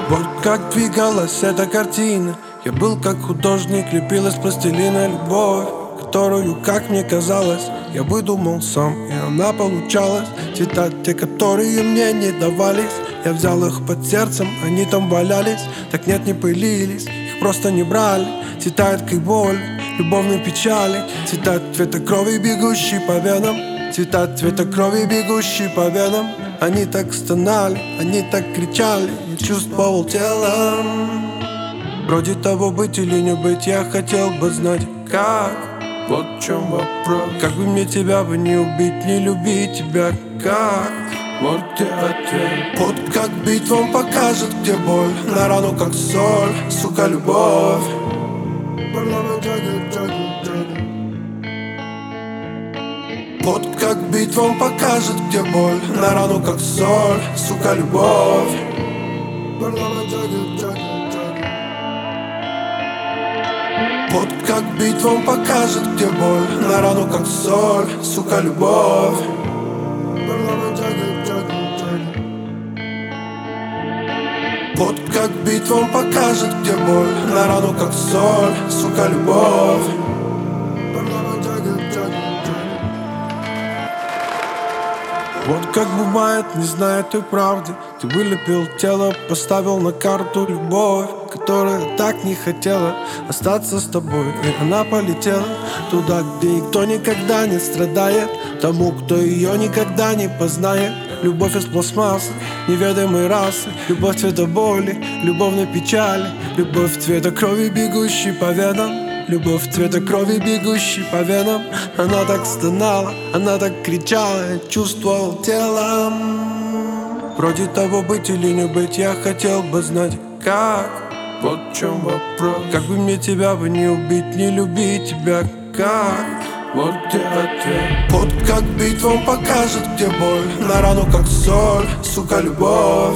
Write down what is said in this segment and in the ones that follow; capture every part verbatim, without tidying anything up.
Вот как двигалась эта картина. Я был как художник, лепил из пластилина любовь, которую, как мне казалось, я выдумал сам, и она получалась. Цвета те, которые мне не давались, я взял их под сердцем, они там валялись. Так нет, не пылились, их просто не брали. Цвета редкой боли, любовной печали. Цвета цвета крови, бегущей по венам. Цвета цвета крови, бегущей по венам. Они так стонали, они так кричали, я чувствовал телом. Вроде того, быть или не быть, я хотел бы знать, как. Вот в чем вопрос. Как бы мне тебя бы не убить, не любить тебя, как? Вот и ответ. Вот как бить вам покажет, где боль. На рану как соль, сука, любовь. Вот как бить вам покажет, где боль. На рану как соль, сука, любовь. Вот как бить вам покажет, где боль. На рану как соль, сука, любовь. Вот как бить вам покажет, где боль. На рану как соль, сука, любовь. Вот как бывает, не зная той правды, ты вылепил тело, поставил на карту любовь, которая так не хотела остаться с тобой. И она полетела туда, где никто никогда не страдает, тому, кто ее никогда не познает. Любовь из пластмассы, неведомой расы. Любовь цвета боли, любовной печали. Любовь цвета крови, бегущей по венам. Любовь цвета крови, бегущей по венам. Она так стонала, она так кричала, я чувствовал телом. Вроде того, быть или не быть, я хотел бы знать, как. Вот в чем вопрос. Как бы мне тебя бы не убить, не любить тебя, как? Вот и ответ. Вот как бить вам покажет, где боль. На рану как соль, сука, любовь.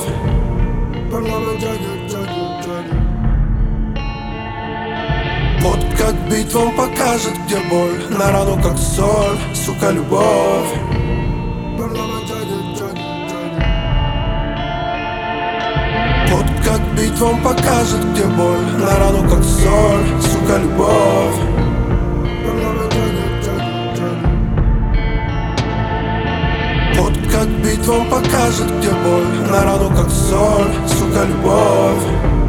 Вот как бить вам покажет, где боль. На рану как соль, сука, любовь. Вот как бить вам покажет, где боль. На рану как соль, сука, любовь. Вот как бить вам покажет, где боль. На рану как соль, сука, любовь.